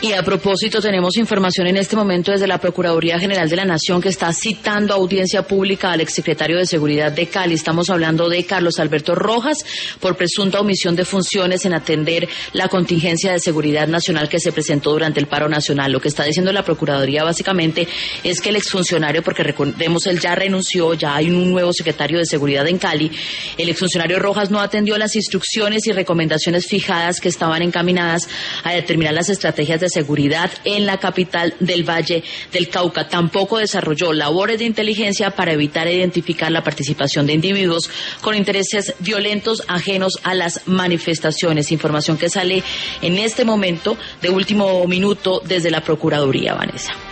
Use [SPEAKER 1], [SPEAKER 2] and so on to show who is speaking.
[SPEAKER 1] Y a propósito, tenemos información en este momento desde la Procuraduría General de la Nación que está citando a audiencia pública al exsecretario de Seguridad de Cali. Estamos hablando de Carlos Alberto Rojas por presunta omisión de funciones en atender la contingencia de seguridad nacional que se presentó durante el paro nacional. Lo que está diciendo la Procuraduría básicamente es que el exfuncionario, porque recordemos, él ya renunció, ya hay un nuevo secretario de Seguridad en Cali, el exfuncionario Rojas no atendió las instrucciones y recomendaciones fijadas que estaban encaminadas a determinar las estrategias de seguridad en la capital del Valle del Cauca. Tampoco desarrolló labores de inteligencia para evitar identificar la participación de individuos con intereses violentos ajenos a las manifestaciones. Información que sale en este momento de último minuto desde la Procuraduría, Vanessa.